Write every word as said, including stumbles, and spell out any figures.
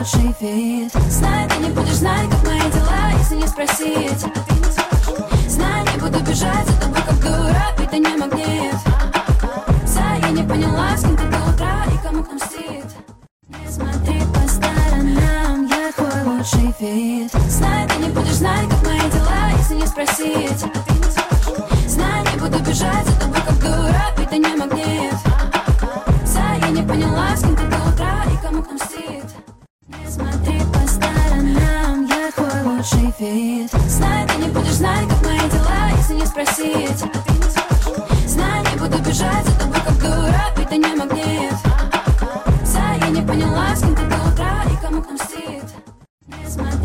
лучший вид. Знай, ты не будешь знать, как мои дела, если не спросить. Знай, не буду бежать за тобой, как дура, ведь ты не магнит. Зай, я не поняла, с кем ты до утра и кому кто мстит. Не смотри по сторонам, я твой лучший вид. Знай, ты не будешь знать, как мои дела, если не спросить. Знай, не буду бежать за тобой, как дура, ведь ты не магнит. Зай, я не поняла, с кем ты до утра и кому кто мстит. Не смотри по сторонам, я твой лучший вид. Знай, ты не будешь знать, как мои дела, если не спросить. Знай, не буду бежать за тобой,